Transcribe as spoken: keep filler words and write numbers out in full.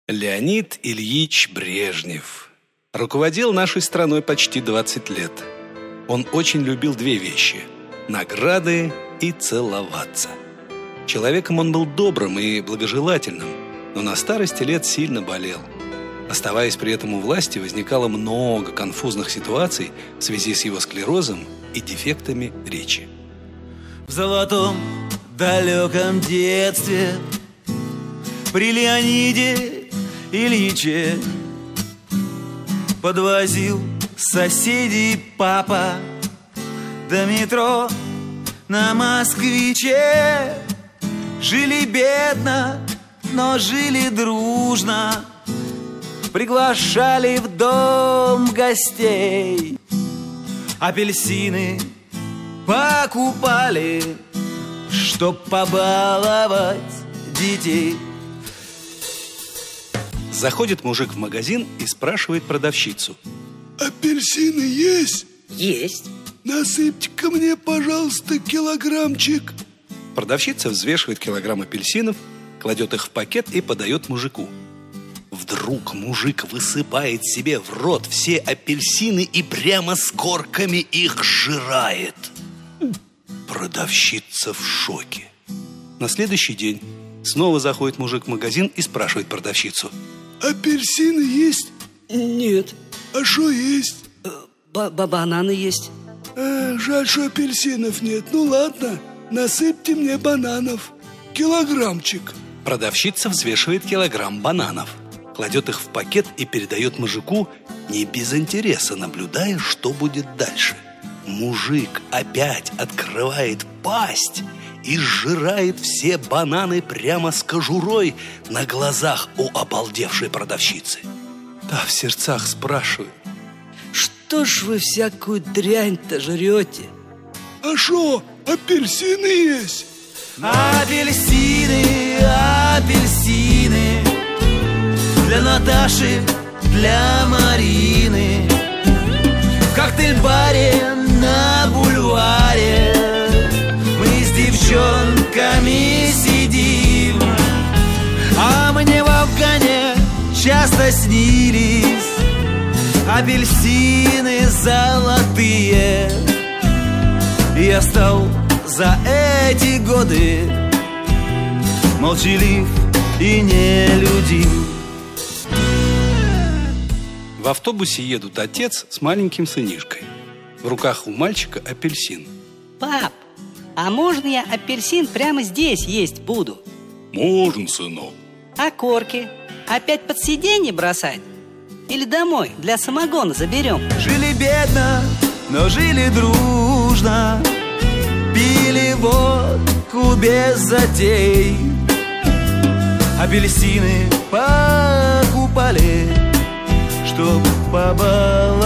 Леонид Ильич Брежнев руководил нашей страной почти двадцать лет. Он очень любил две вещи – награды и целоваться. Человеком он был добрым и благожелательным, но на старости лет сильно болел. Оставаясь при этом у власти, возникало много конфузных ситуаций в связи с его склерозом и дефектами речи. В золотом далеком детстве при Леониде Ильиче подвозил соседей папа до метро на Москвиче. Жили бедно, но жили дружно, приглашали в дом гостей. Апельсины покупали, чтоб побаловать детей. Заходит мужик в магазин и спрашивает продавщицу: апельсины есть? Есть. Насыпьте-ка мне, пожалуйста, килограммчик. Продавщица взвешивает килограмм апельсинов, кладет их в пакет и подает мужику. Вдруг мужик высыпает себе в рот все апельсины и прямо с корками их жрает. Продавщица в шоке. На следующий день снова заходит мужик в магазин и спрашивает продавщицу: апельсины есть? Нет. А что есть? Бананы есть. А, жаль, что апельсинов нет. Ну ладно, насыпьте мне бананов. Килограммчик. Продавщица взвешивает килограмм бананов, кладет их в пакет и передает мужику, не без интереса наблюдая, что будет дальше. Мужик опять открывает пасть и сжирает все бананы прямо с кожурой на глазах у обалдевшей продавщицы. Та в сердцах спрашивает: что ж вы всякую дрянь-то жрете? А шо, апельсины есть? Апельсины, апельсины для Наташи, для Марины. В коктейль-баре на бульваре мы с девчонками сидим, а мне в Афгане часто снились апельсины золотые. Я стал за эти годы молчалив и нелюдим. В автобусе едут отец с маленьким сынишкой. В руках у мальчика апельсин. Пап, а можно я апельсин прямо здесь есть буду? Можно, сынок. А корки? Опять под сиденье бросать? Или домой для самогона заберем? Жили бедно, но жили дружно, пили водку без затей, апельсины покупали, чтоб побаловать